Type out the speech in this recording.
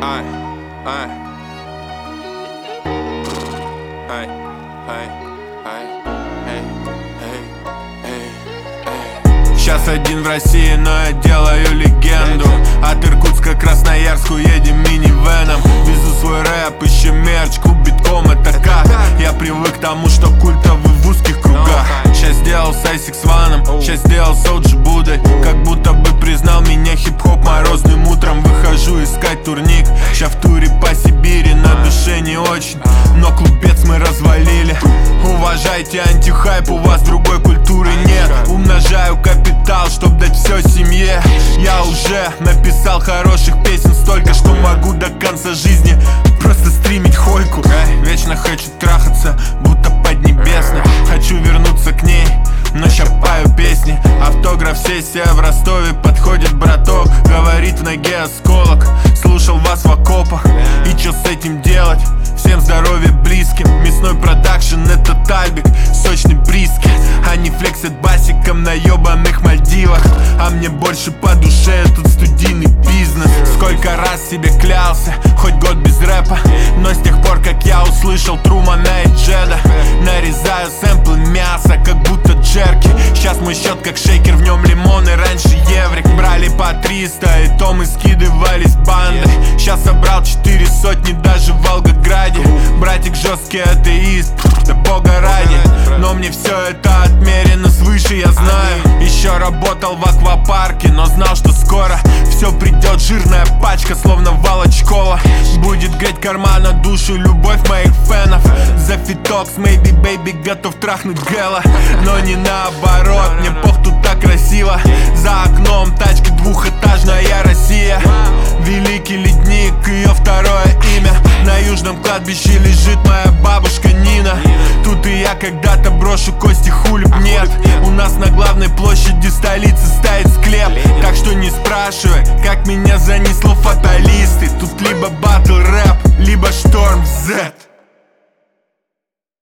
Ай, ай, ай, ай, ай, эй, эй, эй, эй. Сейчас один в России, но я делаю легенду. От Иркутска к Красноярску едем минивеном. Везу свой рэп, ищем мерч, клуб битком, это как? Я привык к тому, что культовый в узких кругах. Сейчас сделал с Айсикс Ваном, сейчас сделал с Оджи Будой. Как будто бы признал меня хип-хоп морозным утром. Выхожу искать турник, ща в туре по Сибири. На душе не очень, но клубец мы развалили. Уважайте антихайп, у вас другой культуры нет. Умножаю капитал, чтоб дать все семье. Я уже написал хороших песен столько, что могу до конца жизни просто стримить хойку. Вечно хочу трахаться, будто поднебесно. Хочу вернуться к ней, но ща пою песни. Автограф-сессия в Ростове, подходит браток. Говорит в ноге осколок, слушал вас в окопах. И чё с этим делать? Всем здоровья близким. Мясной продакшн — это тальбик, сочный брискет. Они флексят басиком на ёбаных Мальдивах. А мне больше по душе этот студийный бизнес. Сколько раз себе клялся, хоть год без рэпа, но с тех пор, как я услышал Трумана и Джеда, нарезаю сэмплы мяса, как будто джерки. Сейчас мой счет как шейкер, в нем лимоны, раньше еврик. Брали по 300, и то мы скидывались бандой. Сейчас собрал 4 сотни даже в Волгограде. Братик жесткий атеист, да бога ради. Но мне все это отмерено свыше, я знаю. Еще работал в аквапарке, но знал, что скоро все придет, жирная пачка, словно Волочкова. Будет греть кармана, душу, любовь моих фенов. За фиток с Maybe Baby готов трахнуть Гэла. Но не наоборот, мне пох, тут так красиво. За окном тачка двухэтажная Россия. Великий ледник, ее второе имя. На южном кладбище лежит моя бабушка Нина. Тут и я когда-то брошу кости, хулип нет. У нас на главной площади столицы стоит склеп. Так что не спрашивай, как меня занесло фаталисты. Тут либо батл рэп, либо шторм Z.